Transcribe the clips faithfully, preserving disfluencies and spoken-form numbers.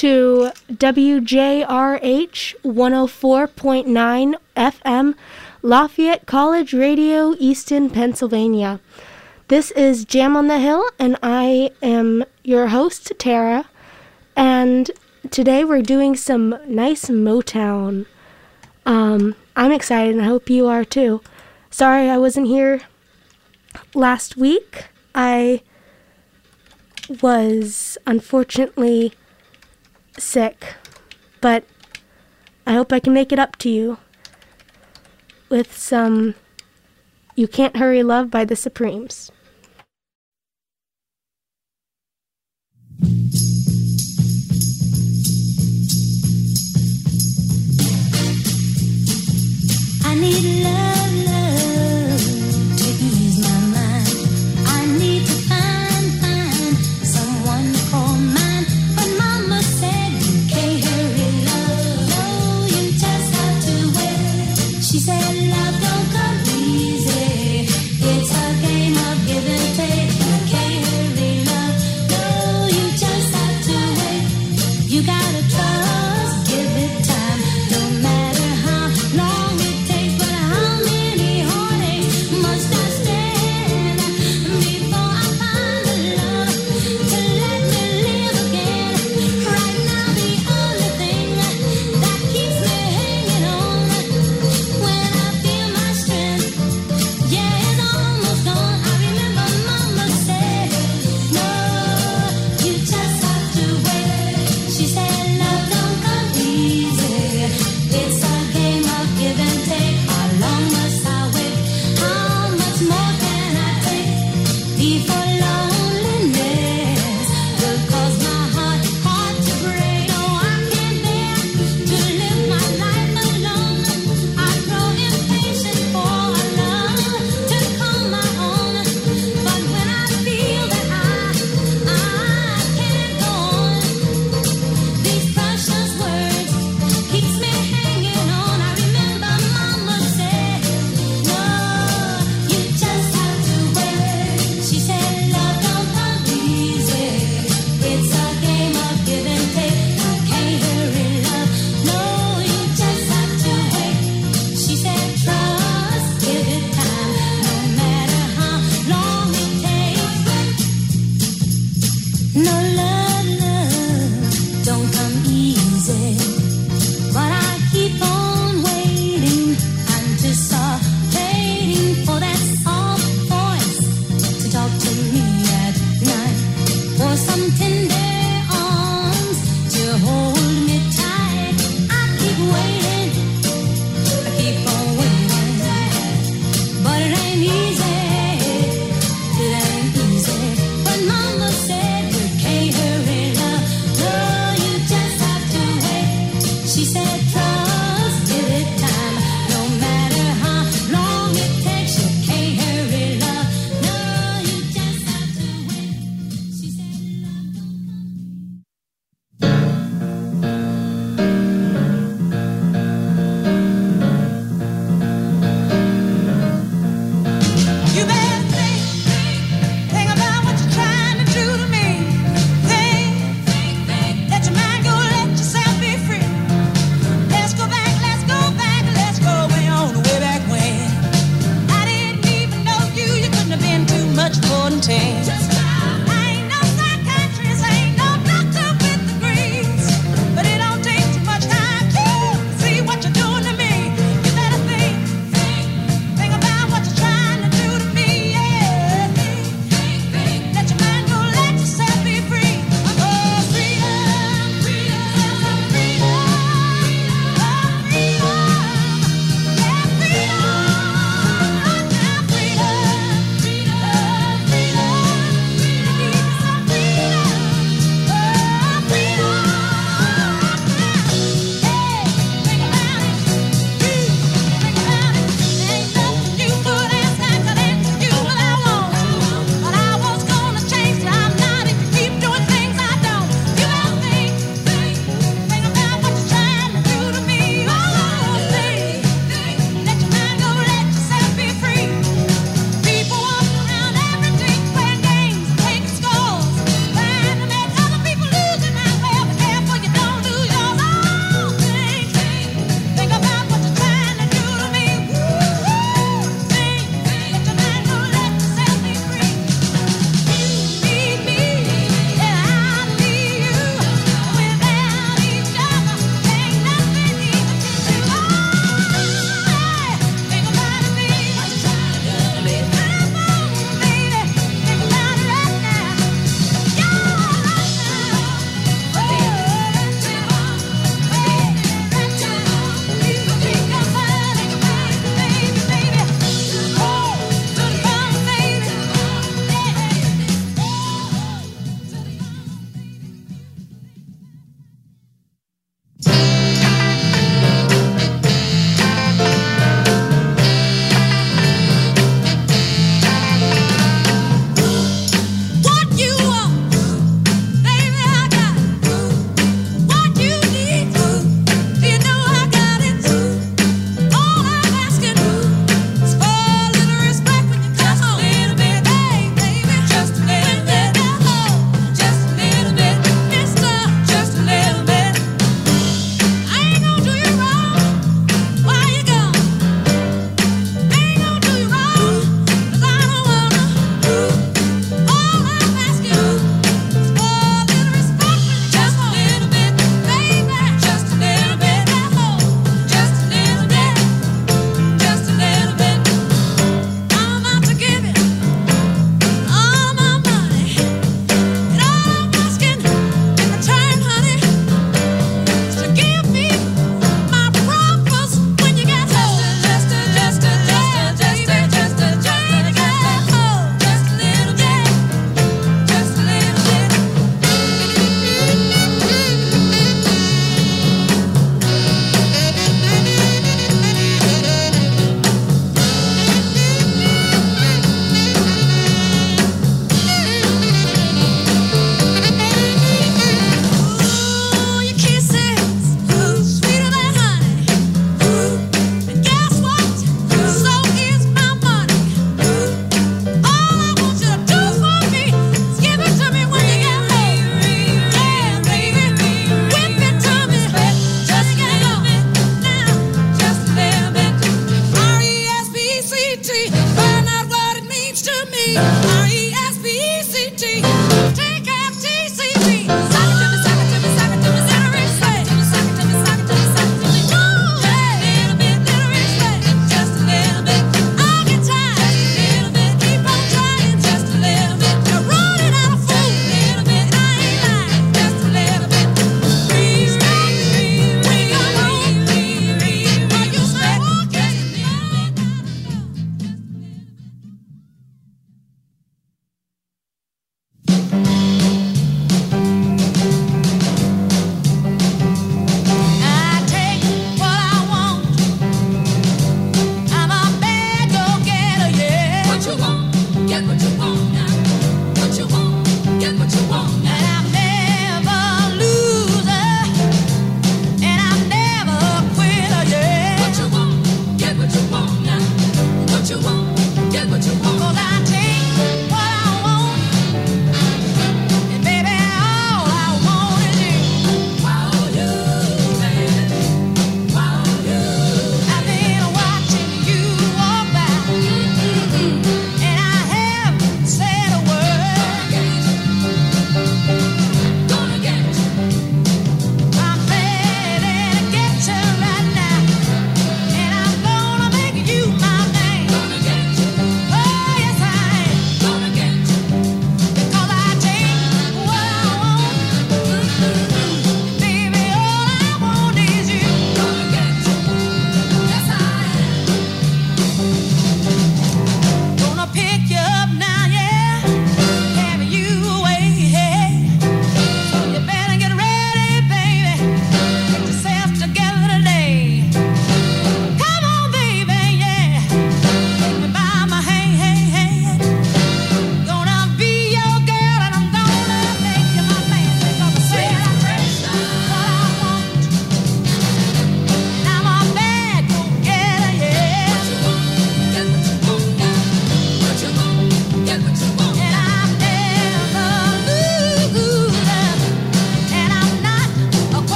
to W J R H one oh four point nine F M, Lafayette College Radio, Easton, Pennsylvania. This is Jam on the Hill, and I am your host, Tara. And today we're doing some nice Motown. Um, I'm excited, and I hope you are too. Sorry I wasn't here last week. I was unfortunately sick, but I hope I can make it up to you with some You Can't Hurry Love by the Supremes. I need love, love to ease my mind. I need to find, find someone to call mine. But Mama said you can't hurry love. No, you just have to wait. She said love don't come easy. It's a game of give and take. You can't hurry love. No, you just have to wait. You gotta trust, give it time. No matter how long it takes, but how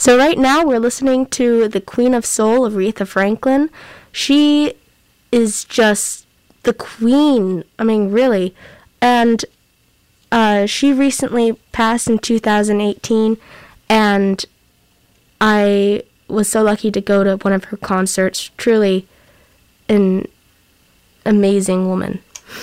So right now we're listening to the Queen of Soul, Aretha Franklin. She is just the queen. I mean, really. And uh, she recently passed in two thousand eighteen, and I was so lucky to go to one of her concerts. Truly an amazing woman.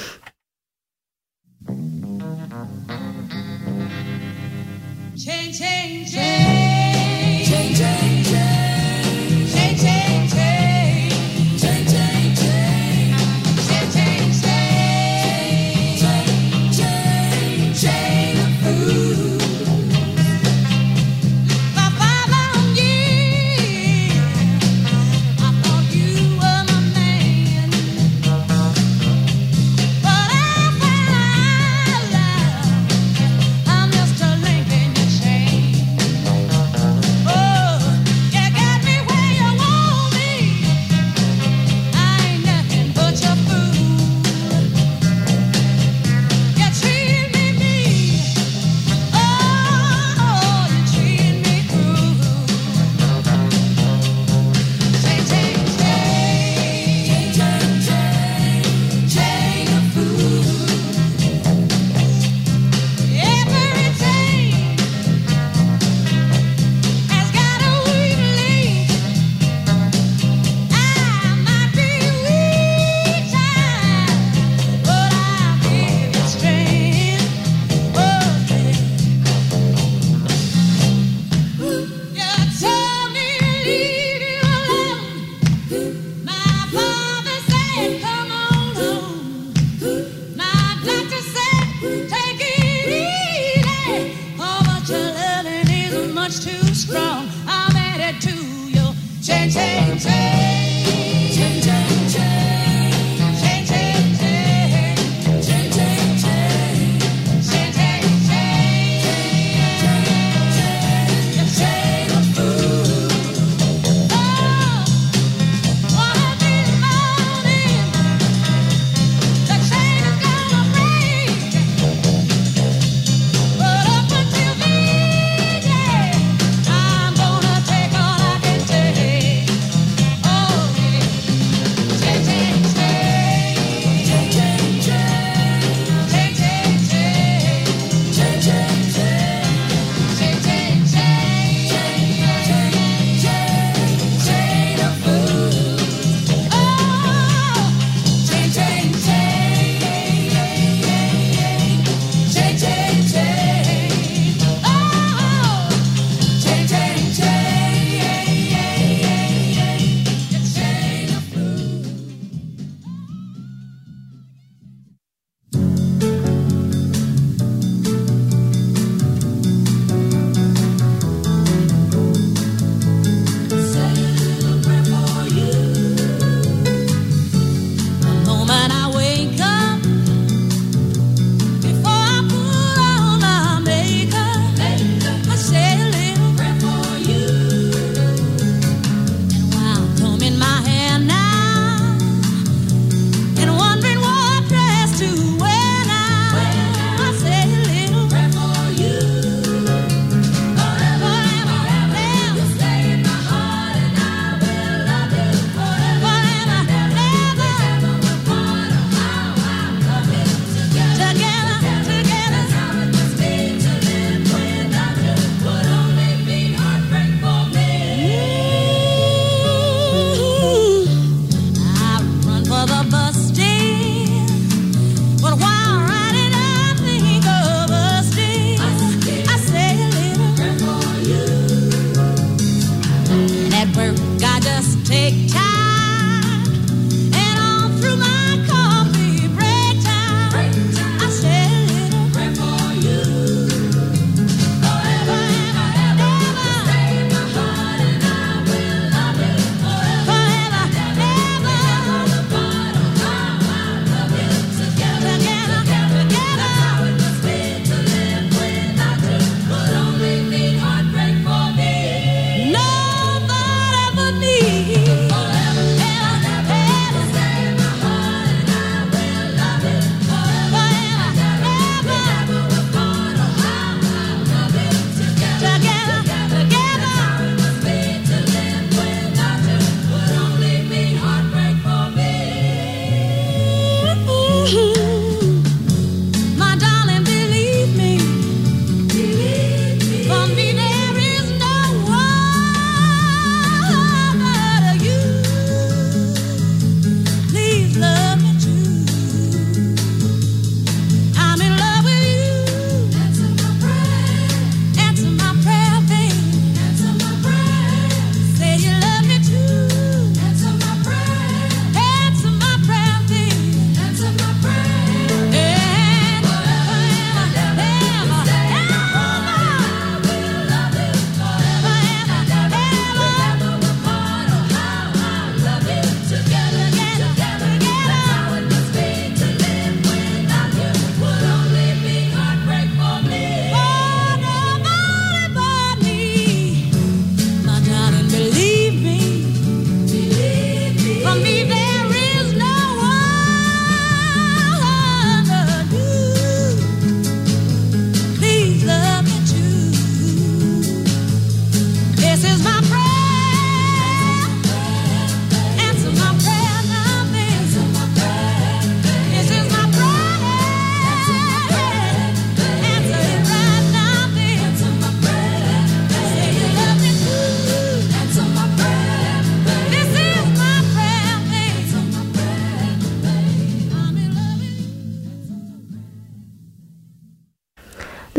Change, change, change, change, change, change, change, change, change, change, change, change, change, change, change the food. For five long years, I thought you were my man.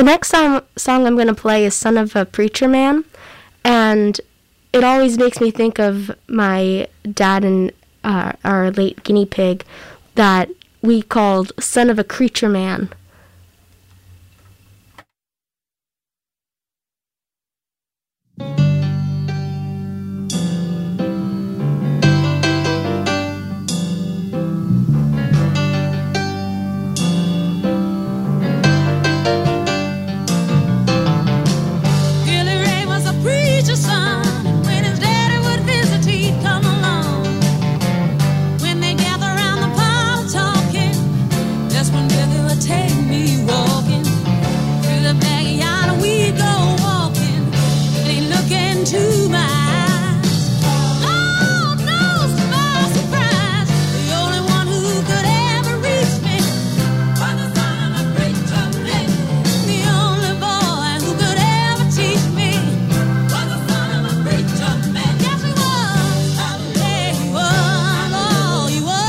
next song, song I'm going to play is Son of a Preacher Man, and it always makes me think of my dad and uh, our late guinea pig that we called Son of a Creature Man. Take me walking through the backyard, and we go walking, and he look into my eyes. Lord knows to my surprise, the only one who could ever reach me was the son of a preacher man. The only boy who could ever teach me was the son of a preacher man. Yes, he was. Yeah, he was. Oh, he was.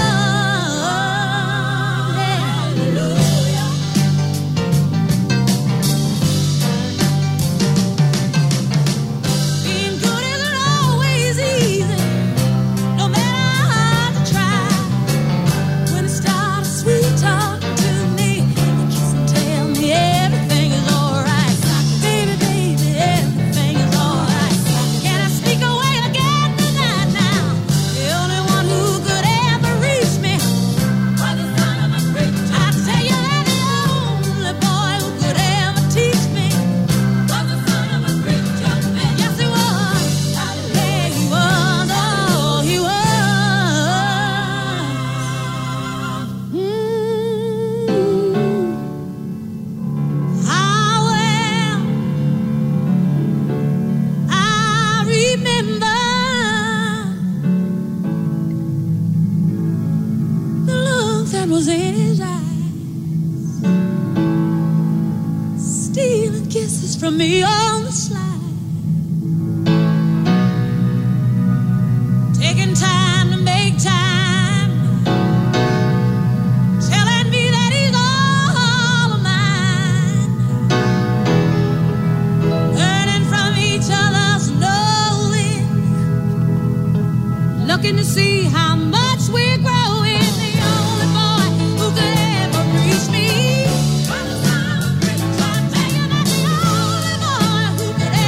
Was in his eyes, stealing kisses from me on the slide, taking time to make time, telling me that he's all of mine, learning from each other slowly, looking to see how much we're growing. Reach me.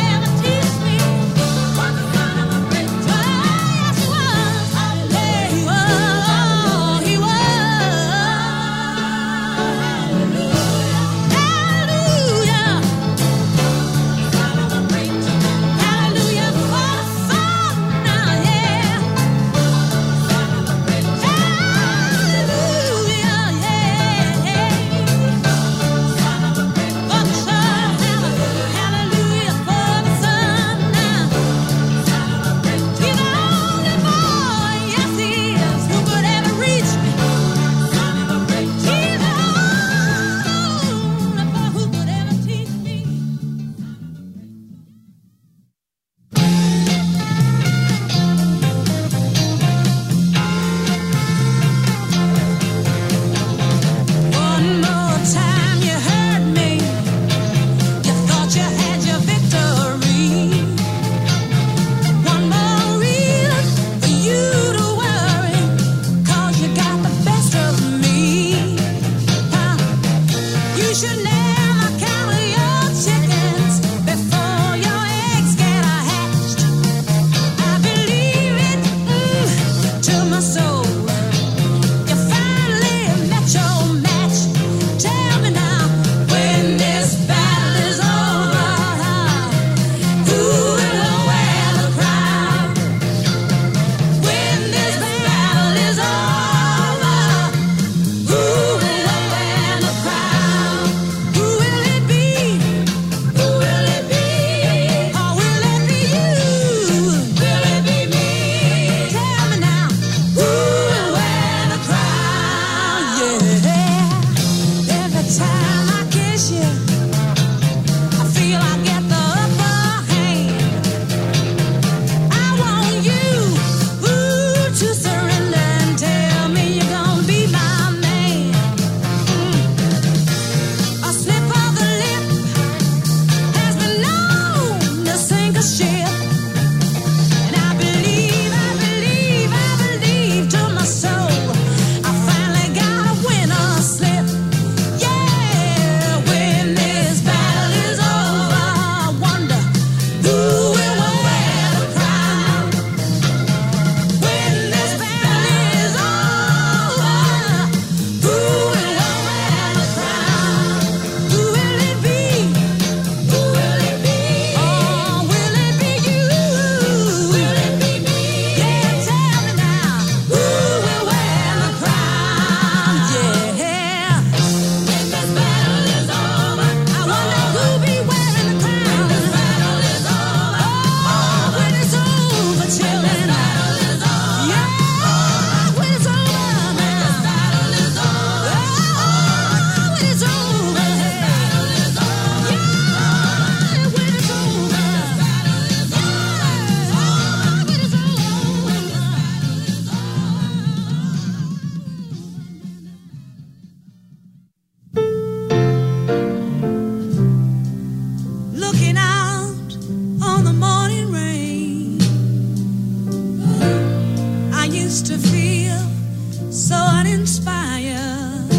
feel so uninspired.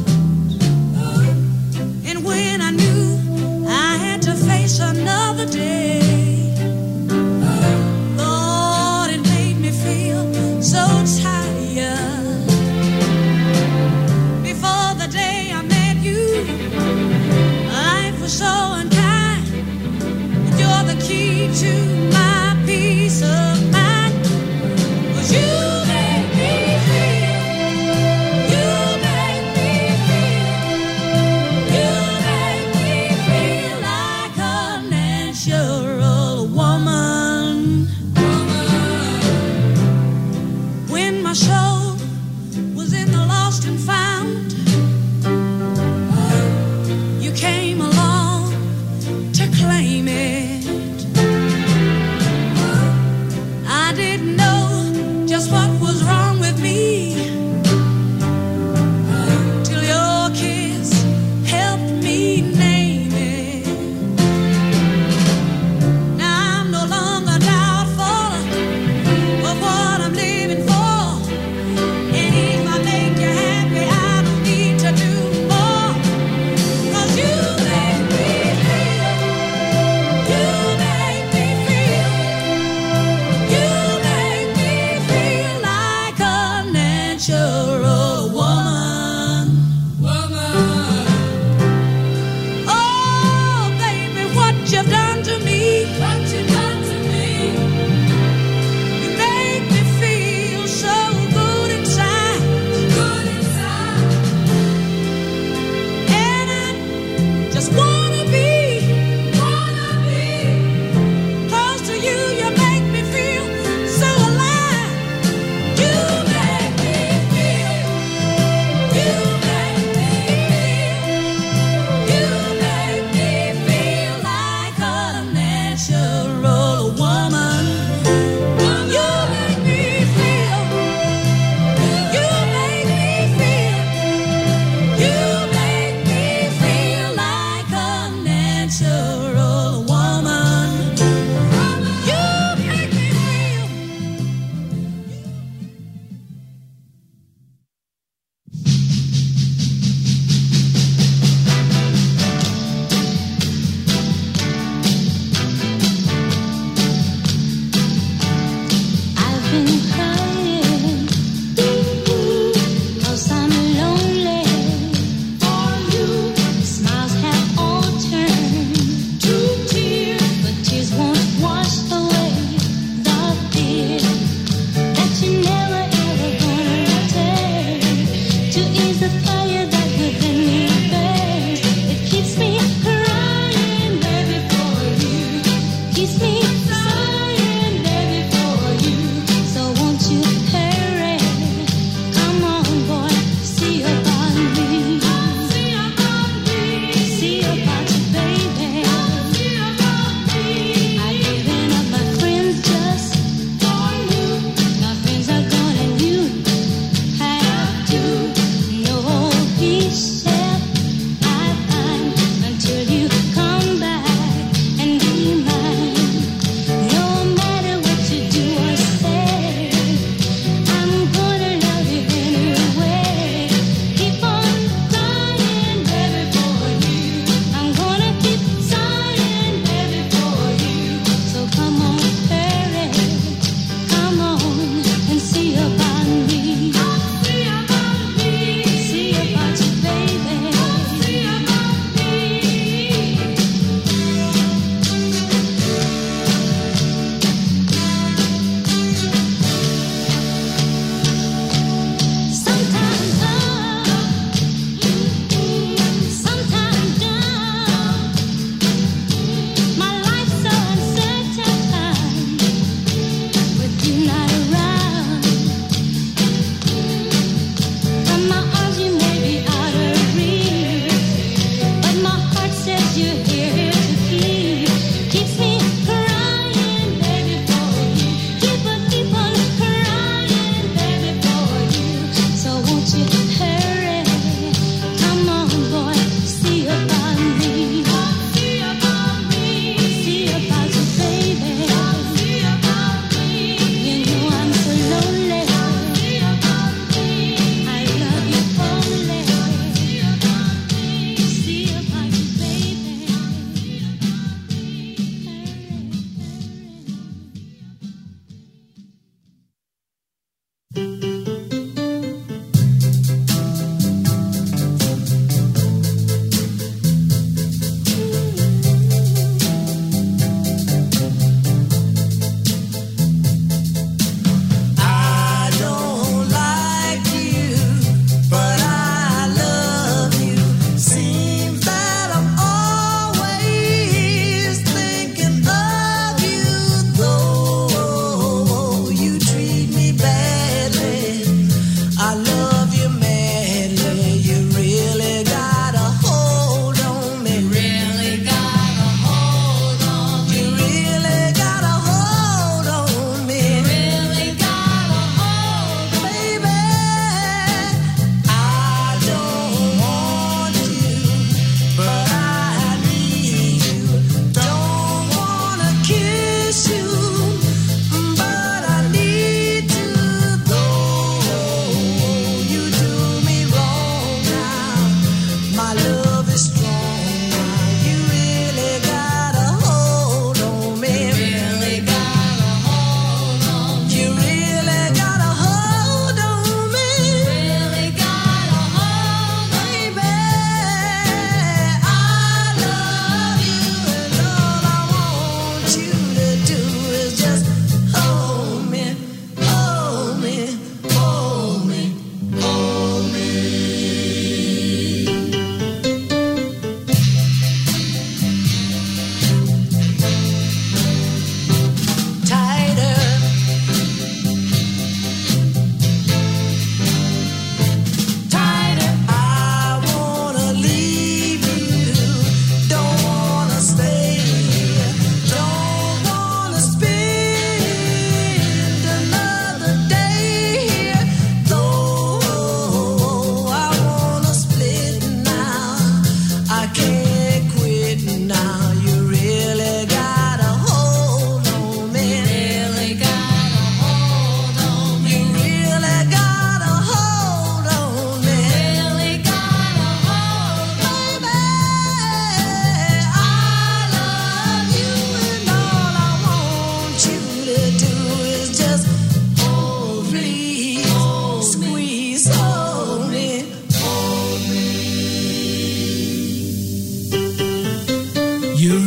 And when I knew I had to face another day, Lord, it made me feel so tired. Before the day I met you, life was so unkind. You're the key to my peace of mind. 'Cause you make me feel, you make me feel, you make me feel like a natural woman. When my soul was in the lost and found, you came along to claim it. I didn't know just what was wrong with me till your kiss helped me name it. Now I'm no longer doubtful of what I'm living for. And if I make you happy, I don't need to do more. 'Cause you make me feel, you make me feel, you make me feel like a natural woman. Woman. Oh, baby, what you've done to me. What you done to me. You make me feel so good inside. Good inside. And I just wanna be, wanna be close to you. You make me feel so alive. You make me feel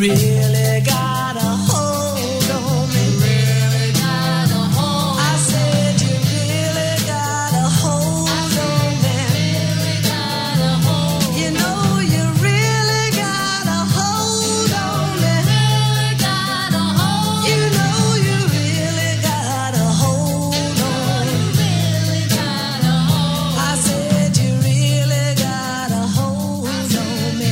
really got a hold on me. Really got a hold. I said you really got a hold on me. Really got a hold. You know you really got a hold on me. Really got a hold. You know you really got a hold on me. Really got a hold. I said you really got a hold on me.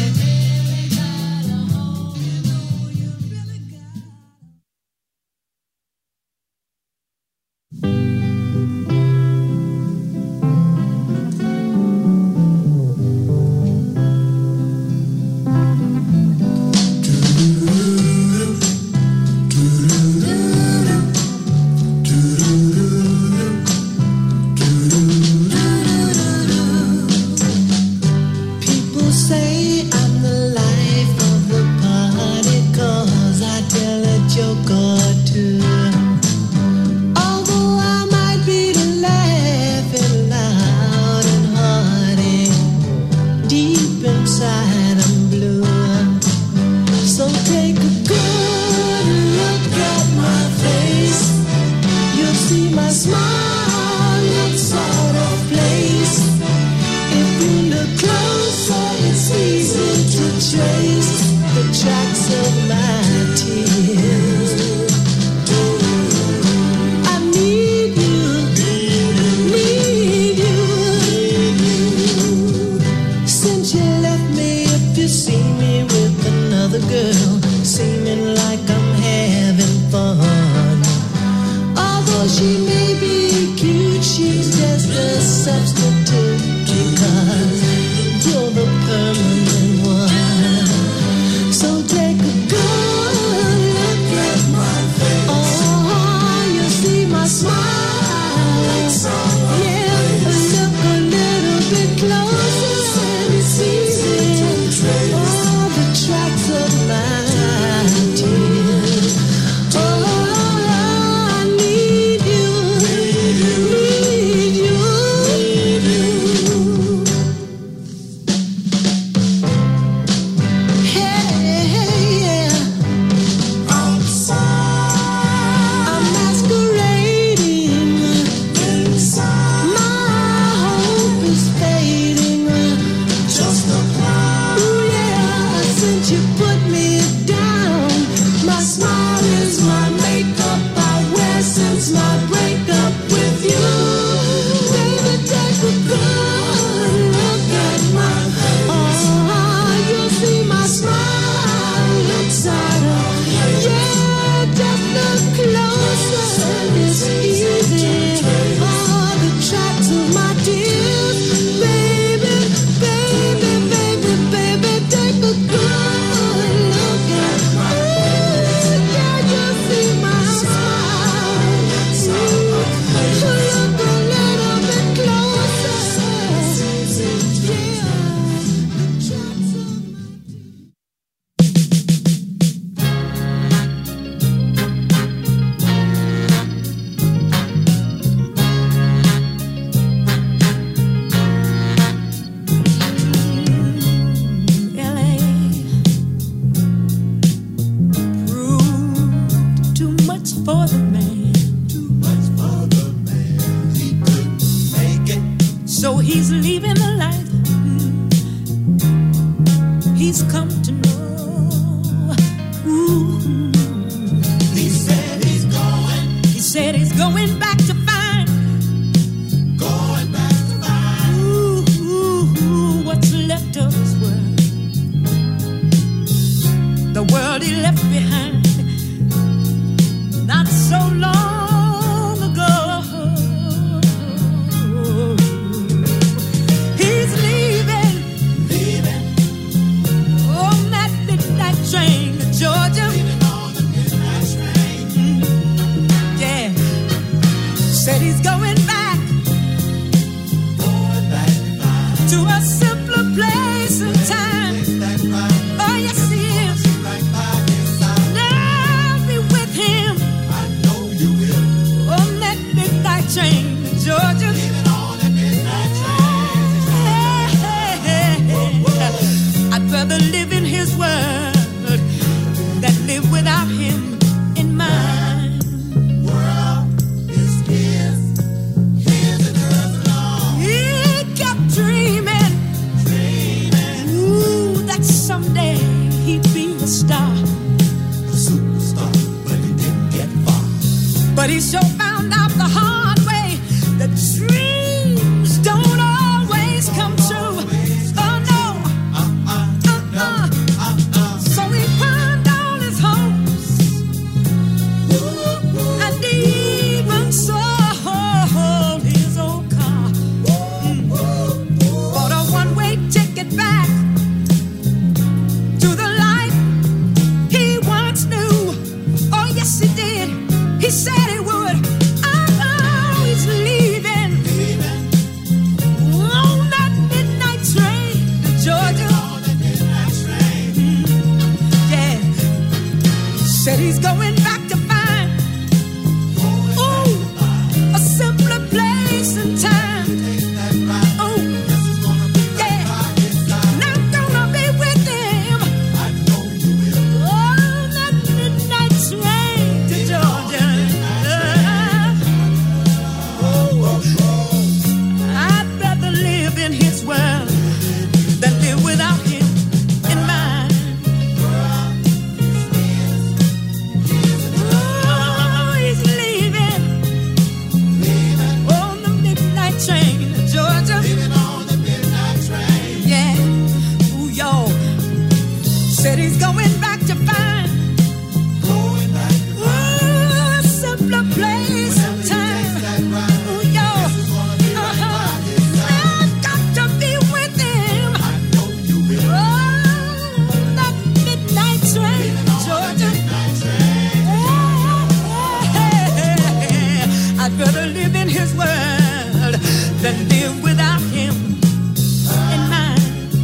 People say I'm the life of the party 'cause I tell a joke or two. Although I might be laughing loud and hearty, deep inside I'm blue. So take a good look at my face. You'll see my smile looks out of place. If you look closer, it's easy to trace the tracks of my tears. I need you, need you. Since you left me, if you see me with another girl, seeming like I'm having fun. Although she may be cute, she's just a substitute because you're the permanent one. So take a good look at my face. Oh, you see my smile. Yeah, look a little bit closer and it's easy to trace all the tracks of my tears. Oh, I need you, need you. Hey, hey, yeah. I'm masquerading inside. My hope is fading. Just a cloud. Ooh, yeah. Since you put me down, my smile is my makeup I wear since my breakup with you. Baby, take a good look at my face. Oh, you'll see my smile looks out of. Yeah, just look closer and it's easy. All the tracks of my tears. Baby, baby, baby, baby, take a good look at my face. Yeah, you'll see my smile. Look a little bit closer. Yeah, the tracks of L A proved too much for the man. Too much for the man. He couldn't make it. So he's leaving the life he's come to know. Ooh. He said he's going. He said he's going back to find. Going back to find. Ooh, ooh, ooh, what's left of his world. The world he left behind not so long ago. He's leaving, leaving on that midnight train to Georgia. Leaving on the midnight train. Mm, yeah, said he's going back, going back to a simpler place and time. Oh yes, he is. I'll be with him. I know you will. On that midnight train to Georgia. Leaving on that midnight train. Hey, hey, hey, hey. I'd rather live in his world that live without him in mind.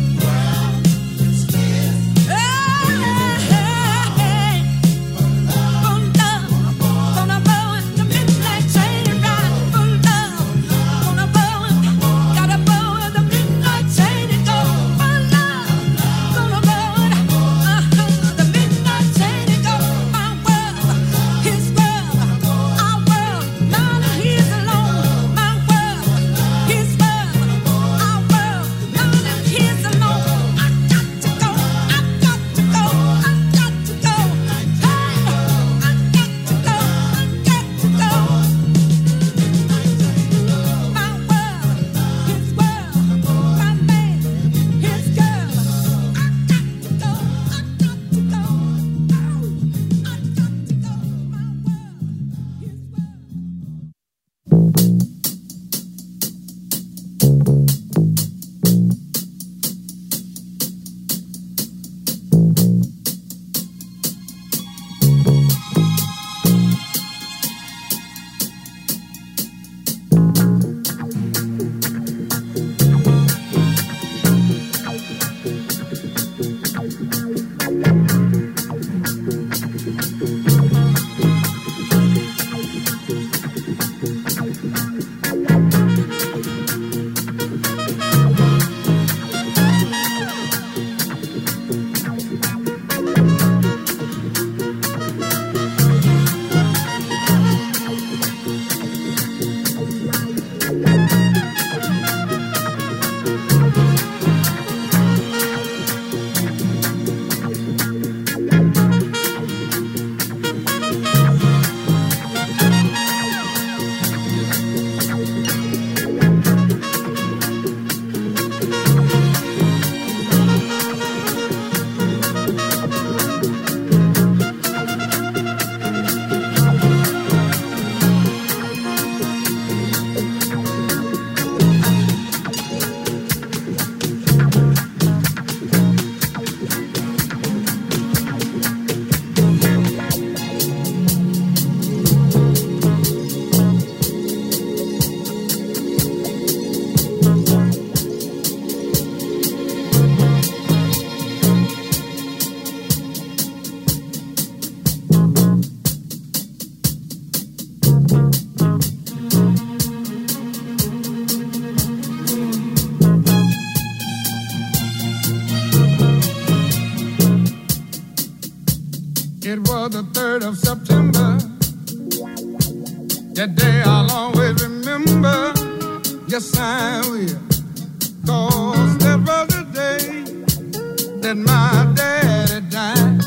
It was the third of September. That day I'll always remember. Yes, I will. 'Cause that was the day that my daddy died.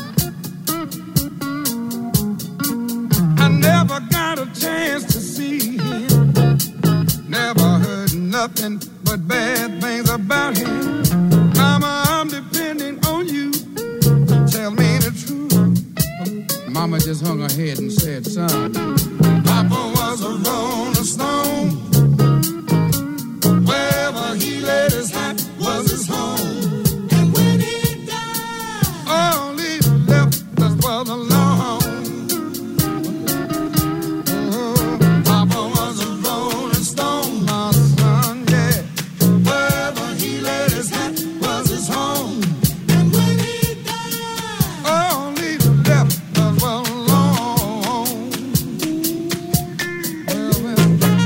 I never got a chance to see him. Never heard nothing but bad things about him. Mama, I'm depending on you to tell me the truth. Mama just hung her head and said, son, Papa was a rolling stone. Wherever he laid his hat was his home. And when he died, all he left us was alone. Oh, Papa was a rolling stone, my son, yeah. Wherever he laid his hat was his home. And when he died, all he left us was alone. Well, well.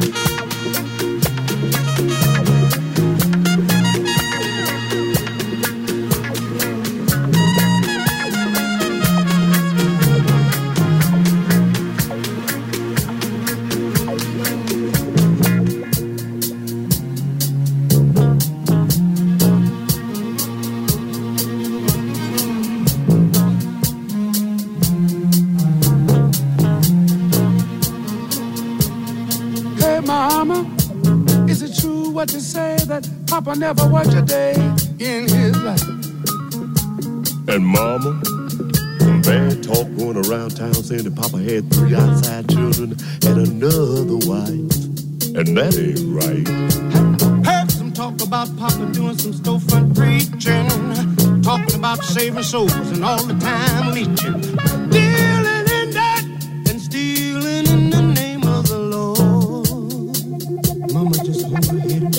Hey, Mama, is it true what you say that Papa never worked a day in his life? And Mama, some bad talk going around town saying that Papa had three outside children and another wife. And that ain't right. Heard some talk about Papa doing some storefront preaching, talking about saving souls and all the time leeching, dealing in that and stealing in the name of the Lord. Mama just hung her head and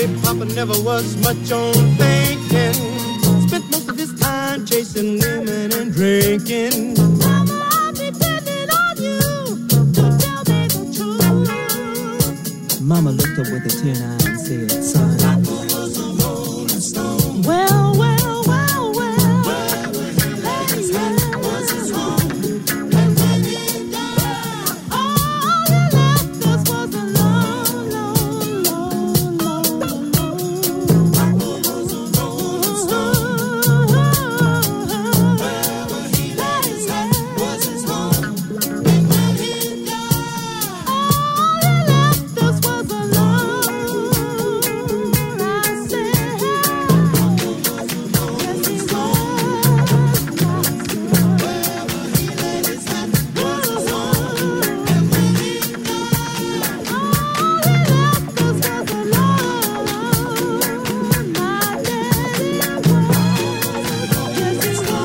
Papa never was much on thinking. Spent most of his time chasing women and drinking. Mama, I'm depending on you to tell me the truth. Mama looked up with a tear in her eye and said, son, Papa was a rolling stone. Well, well, well, well. Where his head was his home. And when he died, all he left us was a long, long, long, long, long. Papa was a rolling stone. Wherever he laid his head was his home. And when he died, all he left us was a long, I said, yes he was. Wherever he laid his head was his home. And when he died, all he left us was a long, my daddy was. Yes he was.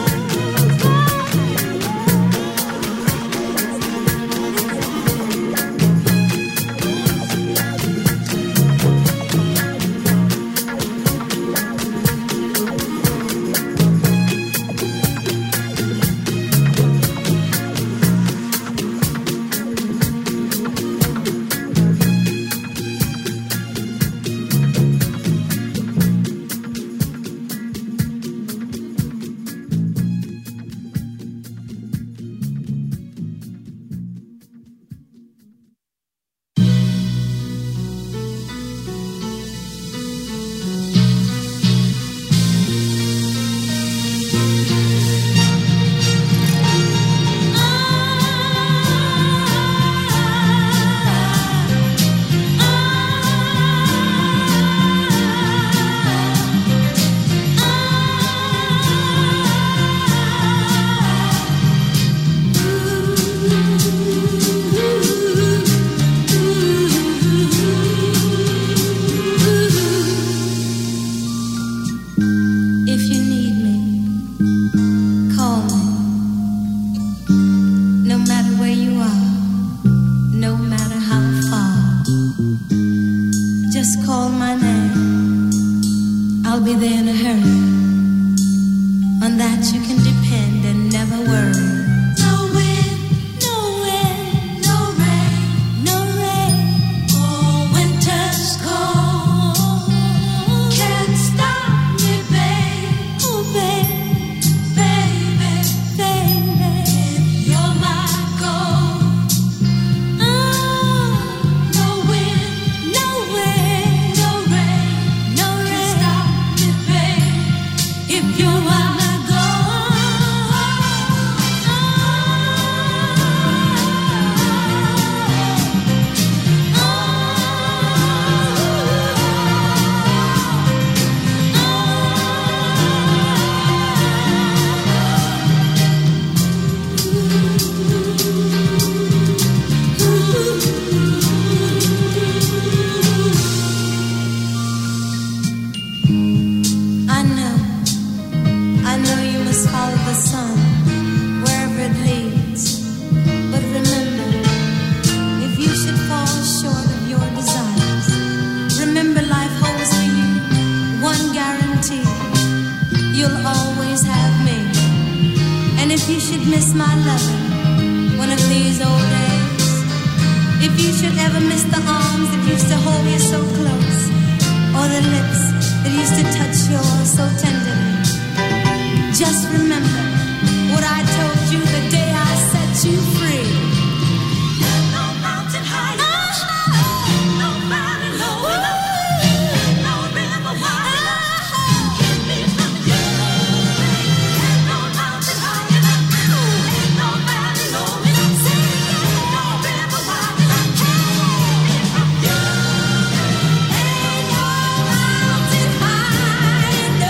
If you need me, call me. No matter where you are, no matter how far, just call my name. I'll be there in a hurry. On that you can depend and never worry. No wind, no wind, no rain, no rain. Oh, winter's cold can't stop me, babe. Oh, babe, baby, baby, you're my gold. Oh, no wind, no wind, no rain, no rain can stop me, babe. If you're my I know, I know you must follow the sun wherever it leads. But remember, if you should fall short of your desires, remember life holds for you one guarantee: you'll always have me. And if you should miss my loving one of these old days, if you should ever miss the arms that used to hold you so close, or the lips that used to touch yours so tenderly, just remember what I told you the day I set you free. No mountain high enough, no valley low enough, no river wide enough, keep me from you. No mountain high enough, no valley low enough, no river wide enough, keep me from you. Ain't no mountain high enough.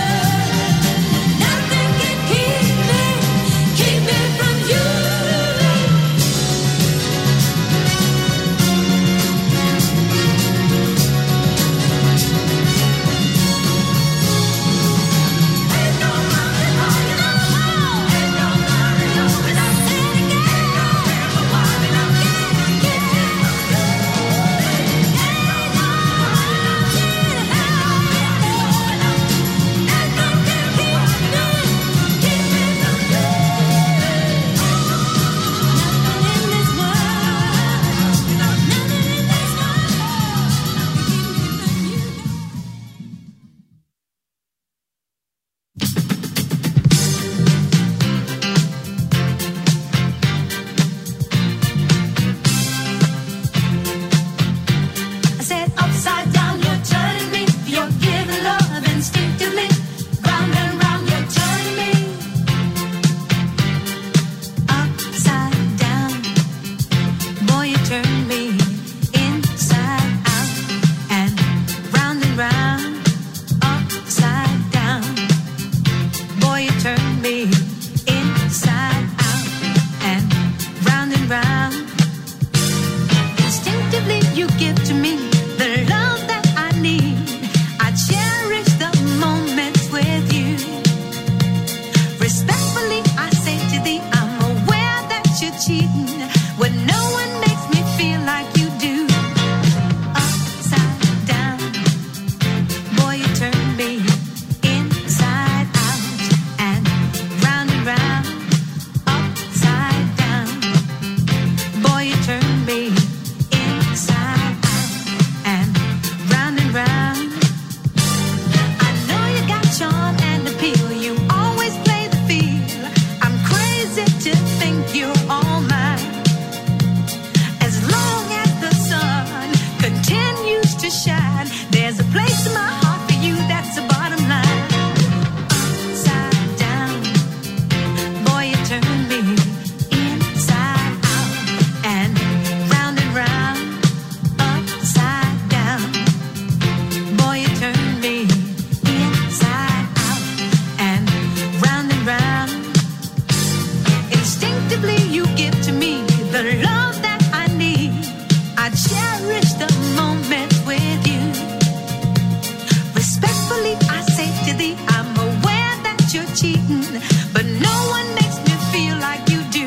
to thee. I'm aware that you're cheating, but no one makes me feel like you do.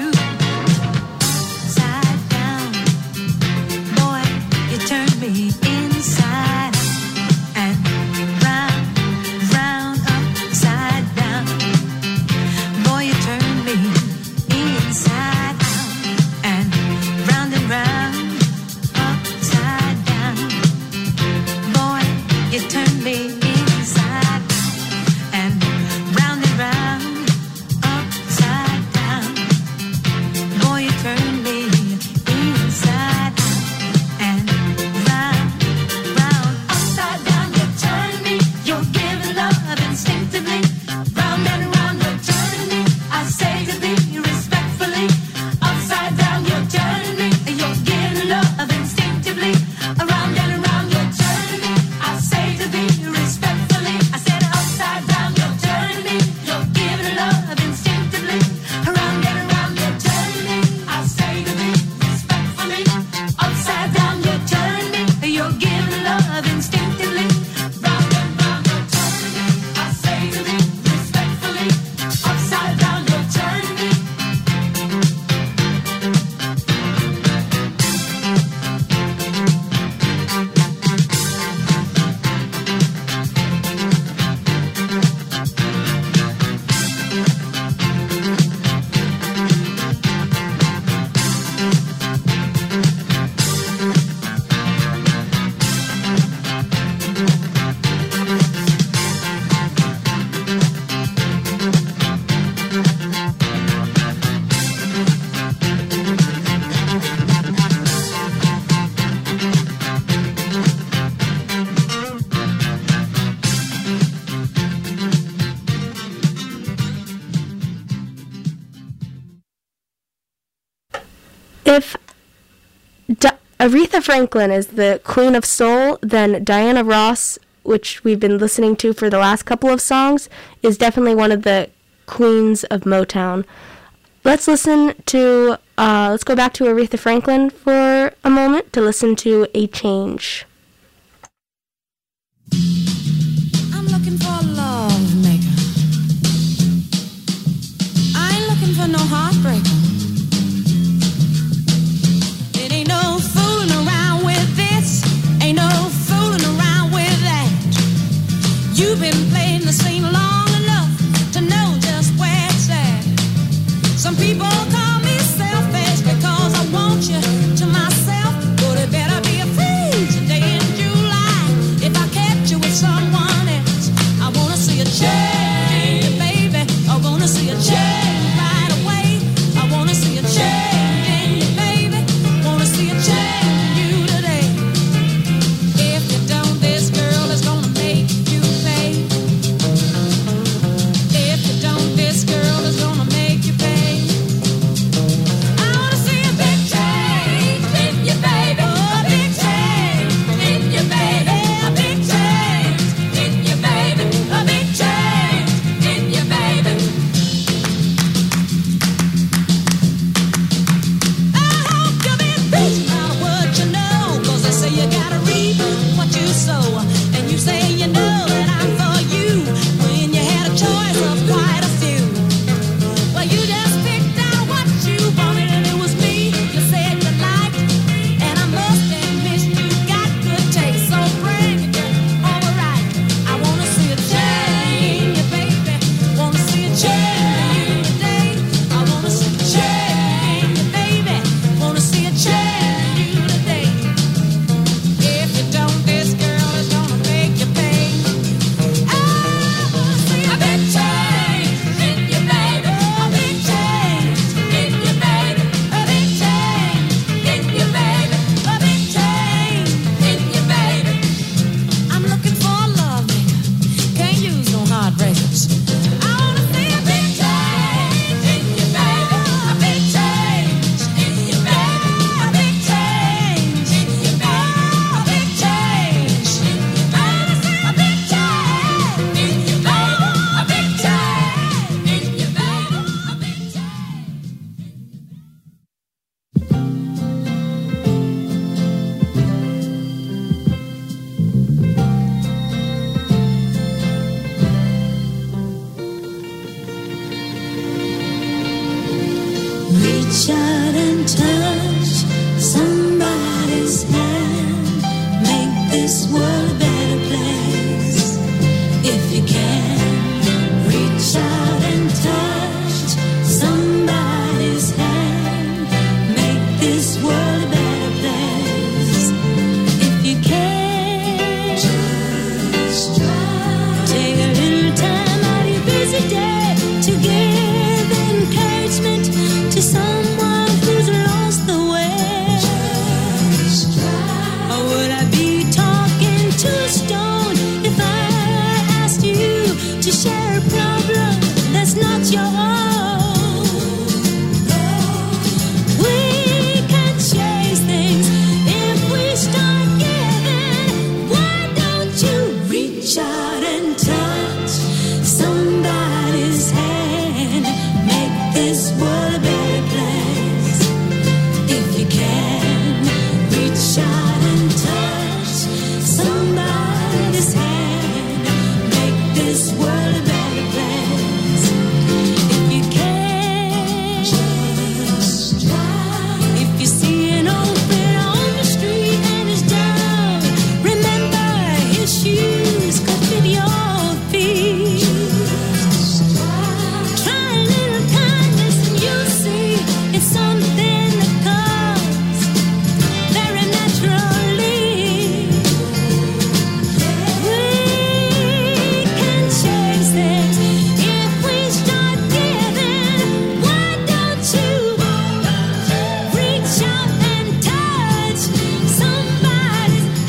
Side down, boy, you turn me inside and round, round, upside down. Boy, you turn me inside out and round and round, upside down. Boy, you turn me inside and round and round, upside down. Boy, you turn me inside and round, round, upside down. You turn me, you're giving love instinctively. Round and round, you're turning me. I say to thee respectfully, upside down, you're turning me. You're giving love instinctively. Around and around, you're turning me. I say to thee respectfully. I said upside down, you're turning me. You're giving love instinctively. Around and around, you're turning me. I say to thee respectfully. Upside down, you're turning me. You're giving love instinctively. Round and round, you're turning me. I say to thee respectfully. Upside down, you're turning me. If Di- Aretha Franklin is the queen of soul, then Diana Ross, which we've been listening to for the last couple of songs, is definitely one of the queens of Motown. Let's listen to, uh, let's go back to Aretha Franklin for a moment to listen to A Change. I'm looking for a love maker. I ain't looking for no heartbreaker. It ain't no fooling around with this, ain't no fooling around with that. You've been playing the scene long enough to know just where it's at. Some people call me selfish because I want you to myself, but it better be a freezing day in July if I kept you with Reach out and touch somebody's hand. Make this world a better place. If you can, reach out and touch somebody's hand. Make this world a better place. If you can, just try. Take a little time out of your busy day to give encouragement to someone who's lost the way. Just try. Or would I be talking to a stone if I asked you to share a problem that's not your own? We can change things if we start giving. Why don't you reach out and touch somebody's hand? Make this world a better place. If you can, reach out and touch somebody's hand. Make this world a better place. If you can, just try. If you see an old friend on the street and he's down, remember his shoes could fit your feet. Just try. Try a little kindness and you'll see it's something that comes very naturally. We can change things if we start giving. Why don't you reach out and touch somebody's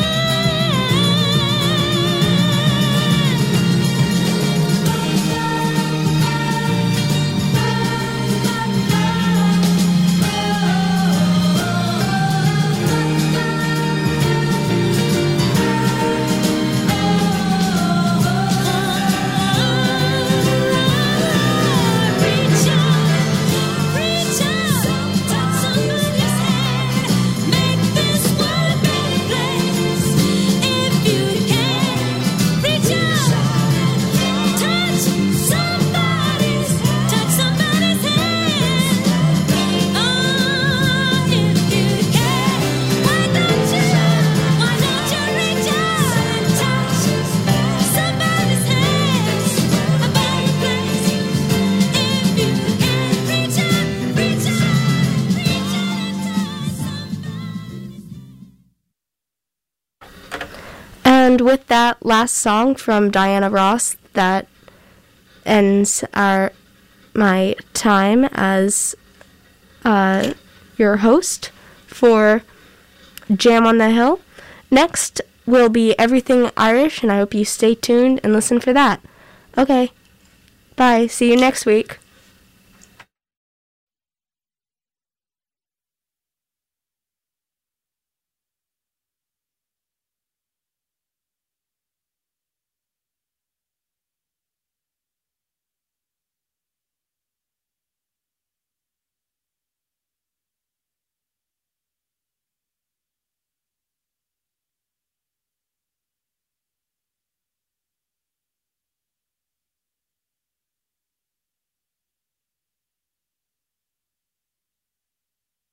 Reach out, reach out, touch somebody's hand. Make this world a better place. If you can, reach out, touch somebody's, touch somebody's hand. Oh, if you can, why don't you, why don't you reach out and touch somebody's hand? A better place. If you can, reach out, reach out, reach out and touch. And with that last song from Diana Ross, that ends our my time as uh, your host for Jam on the Hill. Next will be Everything Irish, and I hope you stay tuned and listen for that. Okay, bye. See you next week.